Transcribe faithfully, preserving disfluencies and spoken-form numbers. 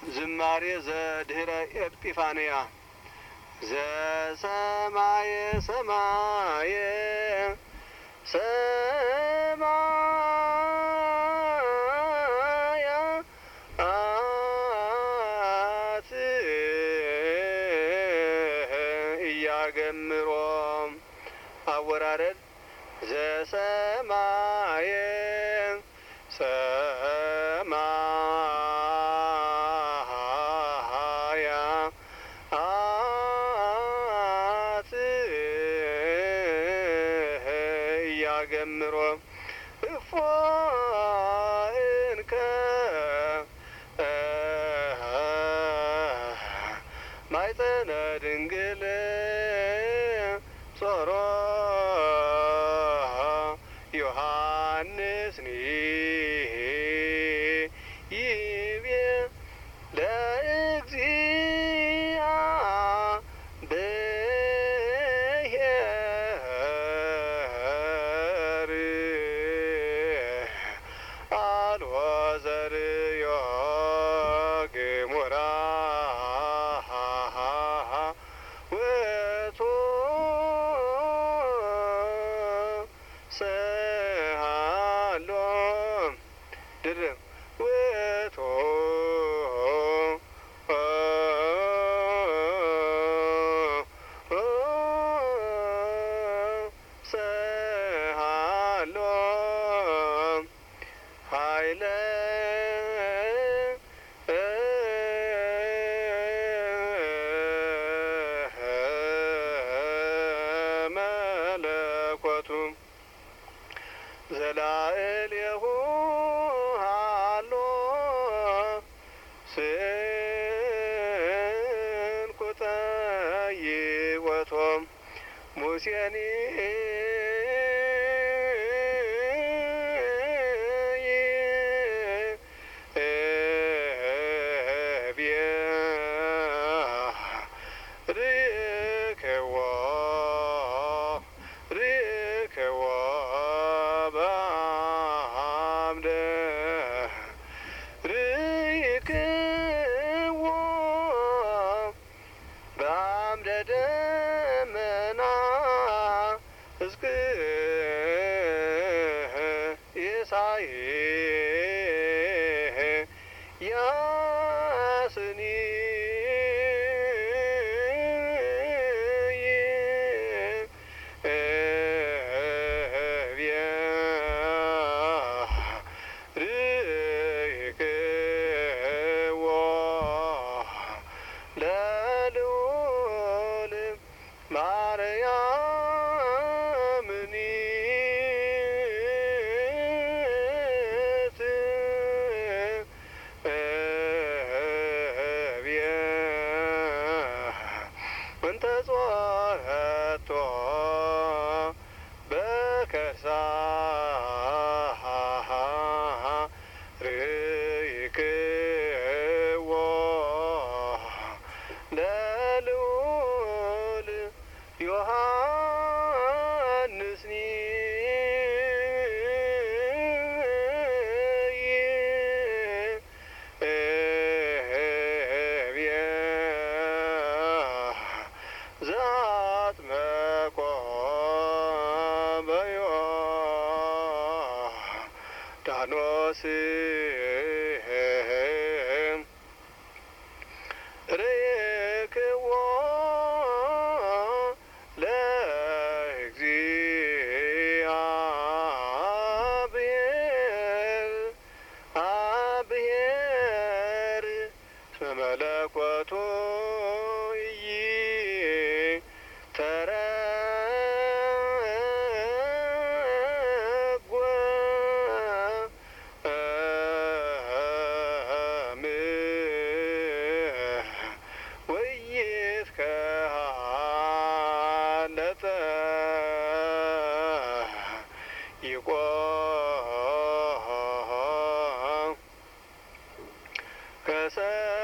ዝማሬ ዘድህረ ኤጲፋንያ ዘሰማየ ሰማየ ሰማያ አት እያገምሮ አወራረድ ዘሰማየ ሰማያ አት እያገምሮ እፎ እንከ ማይጠነ ድንግል ጾሮ ዮሐንስኒ ይቤ ለእግዚአብሔር አልቦ ዘርዮ ገሞራ ውእቱ ሰሃሎ ድርብ ውእቱ ሰሃሎ ኃይለ መለኮቱ ዘላዕሌሁ ሃሎ ስንኩተ ይወቶም ሙሴኒ ርክዎ ርክዎ በአምደ ርክዎ በአምደ ደመና እስክ ኢሳይያስኒ ርክዎ ለልዑል ማርያምኒ እንተ ጾረቶ በከርሳ ርክዎ ለልዑል ዮሐንስኒ ዘአጥመቆ በዮርዳኖስ ርክዎ ለእግዚአብሔር አብሔር መለኮቱ ተረጎም ወይትከሃለጠ ይቆም ከሰ